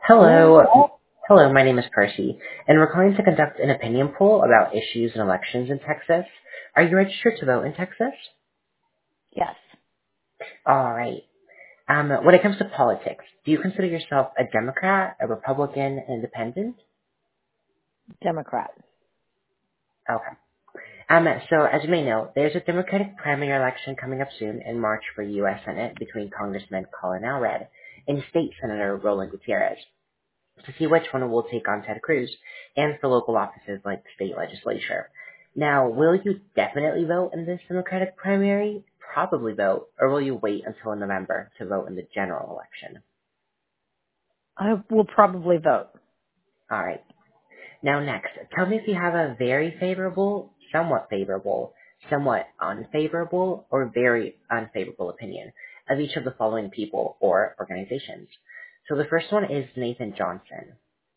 Hello. Hello. Hello, my name is Percy, and we're calling to conduct an opinion poll about issues and elections in Texas. Are you registered to vote in Texas? Yes. All right. When it comes to politics, do you consider yourself a Democrat, a Republican, an Independent? Democrat. Okay. So as you may know, there's a Democratic primary election coming up soon in March for U.S. Senate between Congressman Colin Allred and State Senator Roland Gutierrez, to see which one will take on Ted Cruz, and for local offices like the state legislature. Now, will you definitely vote in this Democratic primary? Probably vote, or will you wait until November to vote in the general election? I will probably vote. All right. Now next, tell me if you have a very favorable, somewhat unfavorable, or very unfavorable opinion of each of the following people or organizations. So the first one is Nathan Johnson.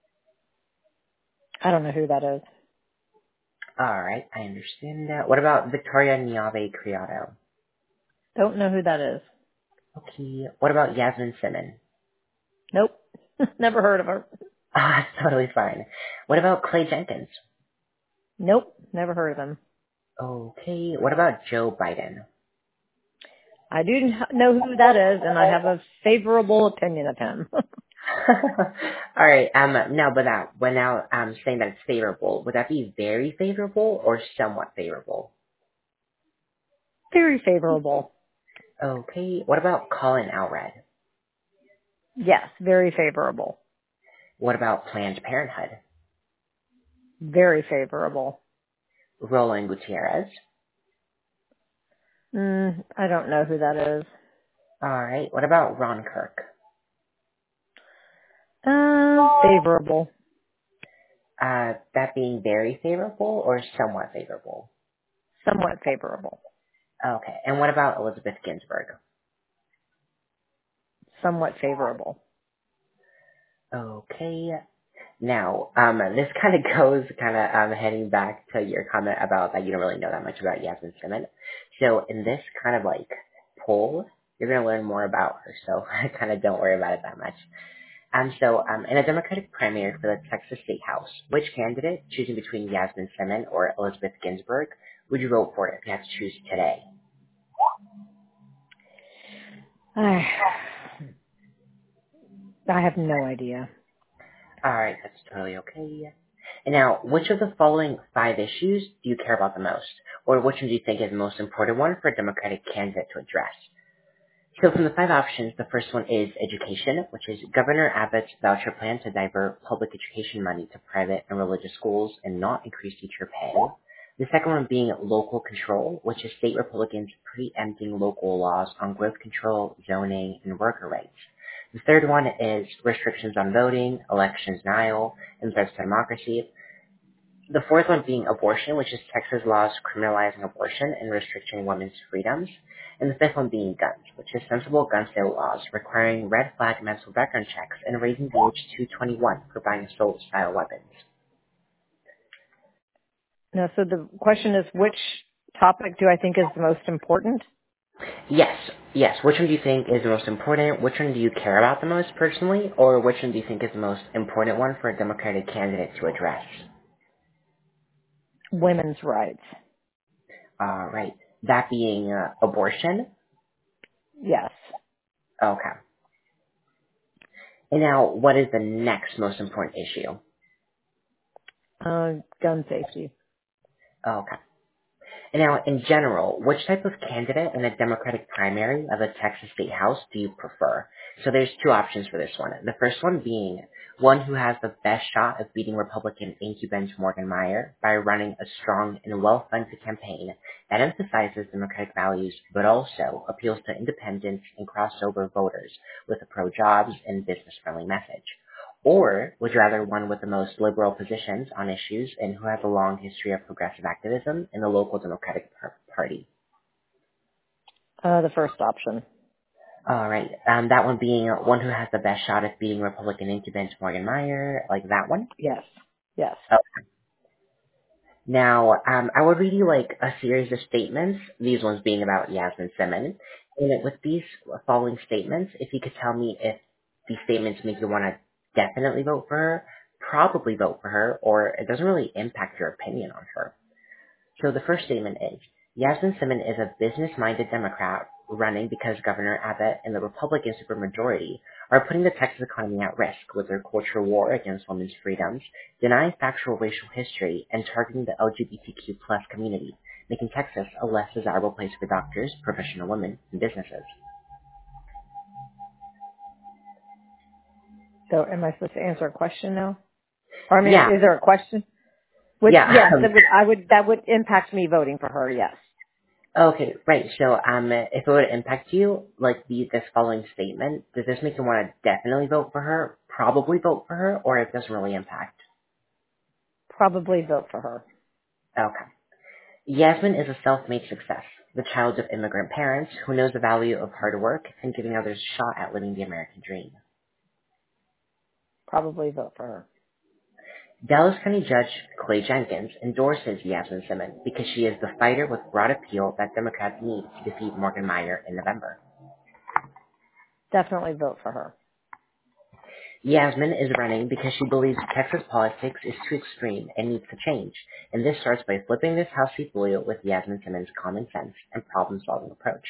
I don't know who that is. Alright, I understand that. What about Victoria Niave Criado? Don't know who that is. Okay. What about Yasmin Simon? Nope. Never heard of her. Ah, that's totally fine. What about Clay Jenkins? Nope. Never heard of him. Okay. What about Joe Biden? I do know who that is, and I have a favorable opinion of him. Alright, no, but when now I'm saying that it's favorable, would that be very favorable or somewhat favorable? Very favorable. Okay. What about Colin Allred? Yes, very favorable. What about Planned Parenthood? Very favorable. Roland Gutierrez? I don't know who that is. Alright. What about Ron Kirk? Favorable. That being very favorable or somewhat favorable? Somewhat favorable. Okay. And what about Elizabeth Ginsburg? Somewhat favorable. Okay. Now, this kind of goes heading back to your comment about that you don't really know that much about Yasmin Simon. So in this kind of like poll, you're going to learn more about her. So kind of don't worry about it that much. In a Democratic primary for the Texas State House, which candidate, choosing between Yasmin Simon or Elizabeth Ginsburg, would you vote for if you had to choose today? I have no idea. Alright, that's totally okay. And now, which of the following 5 issues do you care about the most? Or which one do you think is the most important one for a Democratic candidate to address? So from the 5 options, the first one is education, which is Governor Abbott's voucher plan to divert public education money to private and religious schools and not increase teacher pay. The second one being local control, which is state Republicans preempting local laws on growth control, zoning, and worker rights. The third one is restrictions on voting, elections denial, and threats to democracy. The fourth one being abortion, which is Texas laws criminalizing abortion and restricting women's freedoms. And the fifth one being guns, which is sensible gun sale laws requiring red flag mental background checks and raising the age to 21 for buying assault-style weapons. No, so the question is, which topic do I think is the most important? Yes. Which one do you think is the most important? Which one do you care about the most personally? Or which one do you think is the most important one for a Democratic candidate to address? Women's rights. Right. That being abortion? Yes. Okay. And now, what is the next most important issue? Gun safety. Okay. And now, in general, which type of candidate in a Democratic primary of the Texas State House do you prefer? So there's 2 options for this one. The first one being one who has the best shot of beating Republican incumbent Morgan Meyer by running a strong and well-funded campaign that emphasizes Democratic values but also appeals to independents and crossover voters with a pro-jobs and business-friendly message. Or would you rather one with the most liberal positions on issues and who has a long history of progressive activism in the local Democratic Party? The first option. All right. That one being one who has the best shot at beating Republican incumbent Morgan Meyer, like that one. Yes. Yes. Oh. Now, I will read you like a series of statements, these ones being about Yasmin Simon. And with these following statements, if you could tell me if these statements make you want to definitely vote for her, probably vote for her, or it doesn't really impact your opinion on her. So the first statement is, Yasmin Simon is a business-minded Democrat running because Governor Abbott and the Republican supermajority are putting the Texas economy at risk with their cultural war against women's freedoms, denying factual racial history, and targeting the LGBTQ plus community, making Texas a less desirable place for doctors, professional women, and businesses. So am I supposed to answer a question now? Or I mean, Yeah. is there a question? Yeah. Yes, that would impact me voting for her, yes. Okay, right. So, if it would impact you, like this following statement, does this make you want to definitely vote for her, probably vote for her, or it doesn't really impact? Probably vote for her. Okay. Yasmin is a self-made success, the child of immigrant parents who knows the value of hard work and giving others a shot at living the American dream. Probably vote for her. Dallas County Judge Clay Jenkins endorses Yasmin Simon because she is the fighter with broad appeal that Democrats need to defeat Morgan Meyer in November. Definitely vote for her. Yasmin is running because she believes Texas politics is too extreme and needs to change, and this starts by flipping this House seat blue with Yasmin Simmons' common sense and problem-solving approach.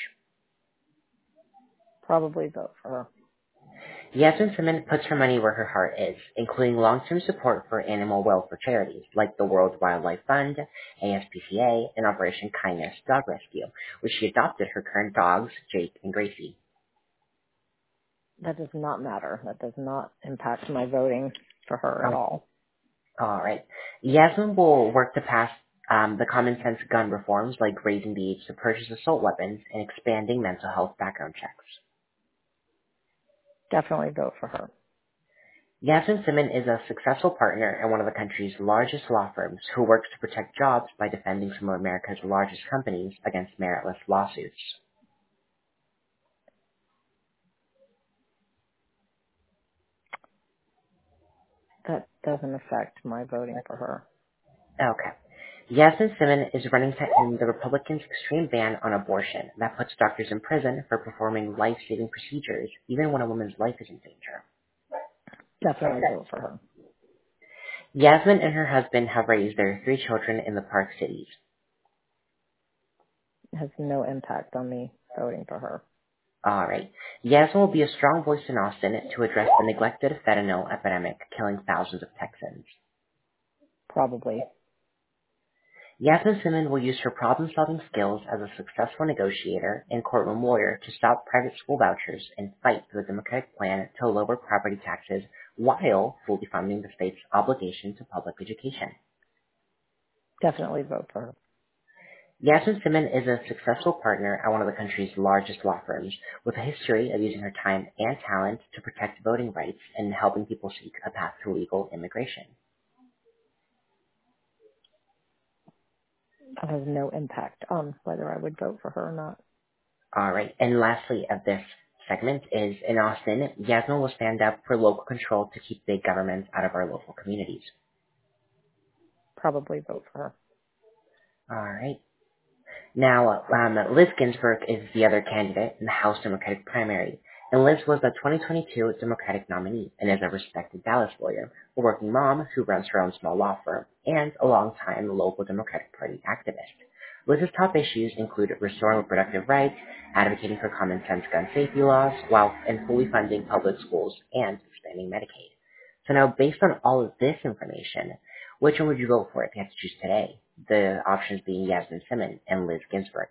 Probably vote for her. Yasmin Simmons puts her money where her heart is, including long-term support for animal welfare charities like the World Wildlife Fund, ASPCA, and Operation Kindness Dog Rescue, where she adopted her current dogs, Jake and Gracie. That does not matter. That does not impact my voting for her at all. All right. Yasmin will work to pass the common sense gun reforms like raising the age to purchase assault weapons and expanding mental health background checks. Definitely vote for her. Yasmin Simon is a successful partner in one of the country's largest law firms who works to protect jobs by defending some of America's largest companies against meritless lawsuits. That doesn't affect my voting for her. Okay. Yasmin Simon is running to end the Republicans' extreme ban on abortion that puts doctors in prison for performing life-saving procedures even when a woman's life is in danger. Definitely vote for her. Yasmin and her husband have raised their 3 children in the Park Cities. It has no impact on me voting for her. All right. Yasmin will be a strong voice in Austin to address the neglected fentanyl epidemic killing thousands of Texans. Probably. Yasmin Simon will use her problem-solving skills as a successful negotiator and courtroom lawyer to stop private school vouchers and fight for the Democratic plan to lower property taxes while fully funding the state's obligation to public education. Definitely vote for her. Yasmin Simon is a successful partner at one of the country's largest law firms, with a history of using her time and talent to protect voting rights and helping people seek a path to legal immigration. That has no impact on whether I would vote for her or not. All right, and lastly of this segment is, in Austin, Yasmin will stand up for local control to keep big governments out of our local communities. Probably vote for her. All right. Now, Liz Ginsburg is the other candidate in the House Democratic primary, and Liz was the 2022 Democratic nominee and is a respected Dallas lawyer, a working mom who runs her own small law firm, and a longtime local Democratic Party activist. Liz's top issues include restoring reproductive rights, advocating for common sense gun safety laws, and fully funding public schools and expanding Medicaid. So now, based on all of this information, which one would you vote for if you had to choose today? The options being Yasmin Simon and Liz Ginsburg.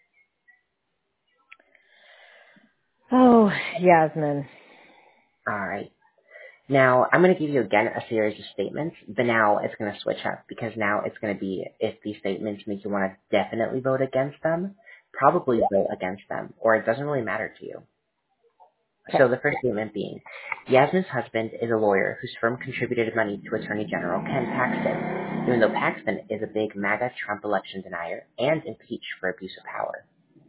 Oh, Yasmin. All right. Now, I'm going to give you again a series of statements, but now it's going to switch up because now it's going to be if these statements make you want to definitely vote against them, probably vote against them, or it doesn't really matter to you. Okay. So the first statement being, Yasmin's husband is a lawyer whose firm contributed money to Attorney General Ken Paxton, even though Paxton is a big MAGA Trump election denier and impeached for abuse of power.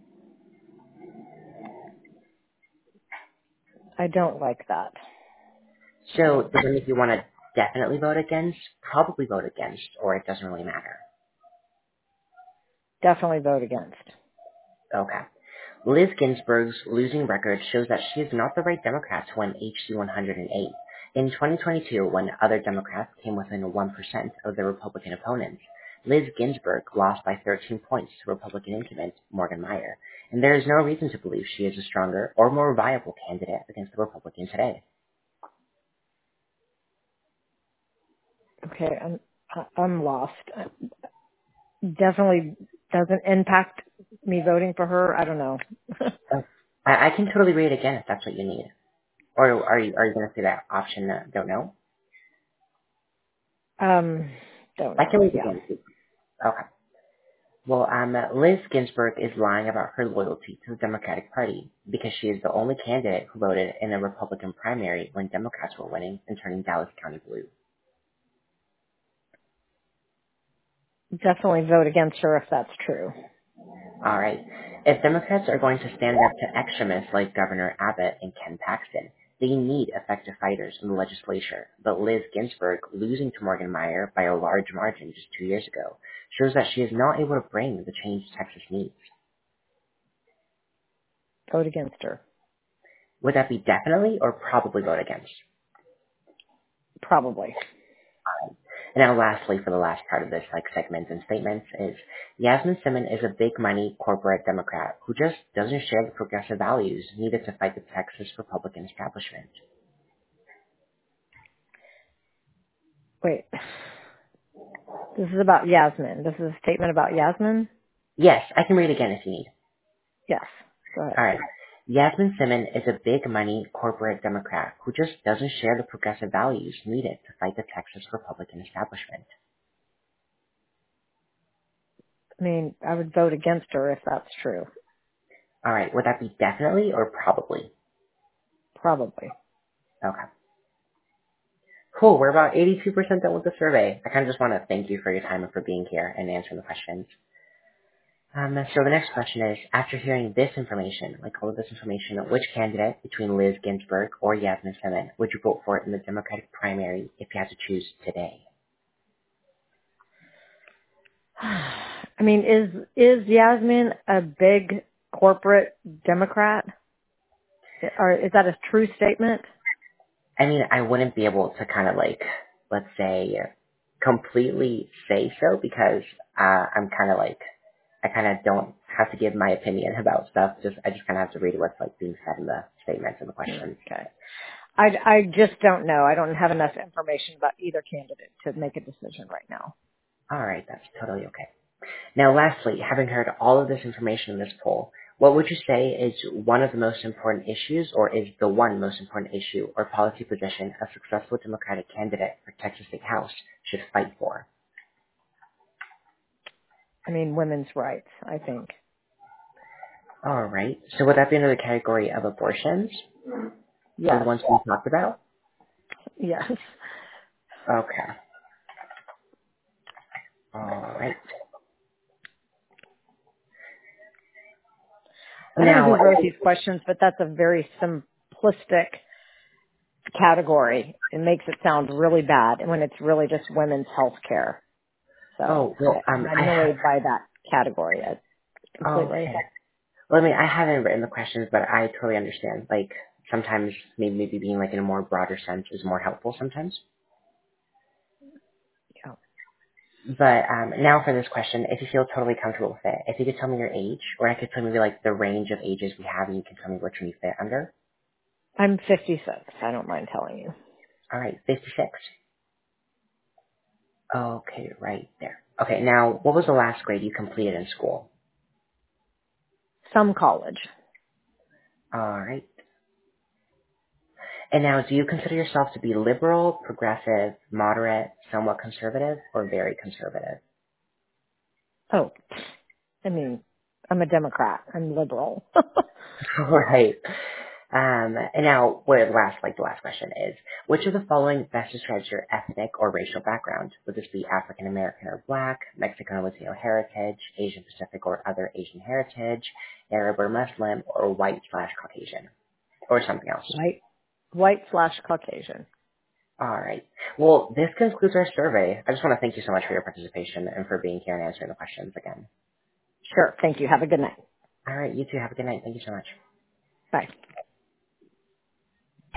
I don't like that. So does it make you want to definitely vote against, probably vote against, or it doesn't really matter? Definitely vote against. Okay. Liz Ginsburg's losing record shows that she is not the right Democrat to win HC 108, In 2022, when other Democrats came within 1% of their Republican opponents, Liz Ginsburg lost by 13 points to Republican incumbent Morgan Meyer, and there is no reason to believe she is a stronger or more viable candidate against the Republican today. Okay, I'm lost. Definitely doesn't impact me voting for her. I don't know. I can totally read it again if that's what you need. Or are you going to say that option don't know? Don't I know. can read it Yeah. again. Okay. Well, Liz Ginsburg is lying about her loyalty to the Democratic Party because she is the only candidate who voted in a Republican primary when Democrats were winning and turning Dallas County blue. Definitely vote against her if that's true. All right. If Democrats are going to stand up to extremists like Governor Abbott and Ken Paxton, they need effective fighters in the legislature. But Liz Ginsburg losing to Morgan Meyer by a large margin just 2 years ago shows that she is not able to bring the change Texas needs. Vote against her. Would that be definitely or probably vote against? Probably. And now lastly, for the last part of this segments and statements is Yasmin Simon is a big money corporate Democrat who just doesn't share the progressive values needed to fight the Texas Republican establishment. Wait. This is about Yasmin. This is a statement about Yasmin? Yes, I can read again if you need. Yes. Go ahead. All right. Yasmin Simon is a big money corporate Democrat who just doesn't share the progressive values needed to fight the Texas Republican establishment. I mean, I would vote against her if that's true. All right. Would that be definitely or probably? Probably. Okay. Cool. We're about 82% done with the survey. I kind of just want to thank you for your time and for being here and answering the questions. So the next question is, after hearing this information, like all of this information, which candidate between Liz Ginsburg or Yasmin Simon would you vote for in the Democratic primary if you had to choose today? I mean, is Yasmin a big corporate Democrat? Or is that a true statement? I mean, I wouldn't be able to kind of like, let's say, completely say so because I'm kind of like, I kind of don't have to give my opinion about stuff. I just kind of have to read what's like being said in the statements and the questions. Okay. I just don't know. I don't have enough information about either candidate to make a decision right now. All right, that's totally okay. Now, lastly, having heard all of this information in this poll, what would you say is one of the most important issues, or is the one most important issue or policy position a successful Democratic candidate for Texas State House should fight for? I mean, women's rights, I think. All right. So would that be under the category of abortions? Yes. The ones we talked about? Yes. Okay. All right. I don't know Now, who wrote these questions, but that's a very simplistic category. It makes it sound really bad when it's really just women's health care. So I'm annoyed by that category completely. okay. Well, I mean, I haven't written the questions, but I totally understand. Like, sometimes maybe being like in a more broader sense is more helpful sometimes. Yeah. But now for this question, if you feel totally comfortable with it, if you could tell me your age, or I could tell maybe like the range of ages we have, and you can tell me which one you fit under. I'm 56. I don't mind telling you. All right, 56. Okay, right there. Okay, now what was the last grade you completed in school? Some college. All right. And now, do you consider yourself to be liberal, progressive, moderate, somewhat conservative, or very conservative? Oh, I mean, I'm a Democrat. I'm liberal. Right. And now, the last question is, which of the following best describes your ethnic or racial background? Would this be African American or Black, Mexican or Latino heritage, Asian Pacific or other Asian heritage, Arab or Muslim, or white/Caucasian, or something else? White/Caucasian. All right. Well, this concludes our survey. I just want to thank you so much for your participation and for being here and answering the questions again. Sure. Thank you. Have a good night. All right. You too. Have a good night. Thank you so much. Bye.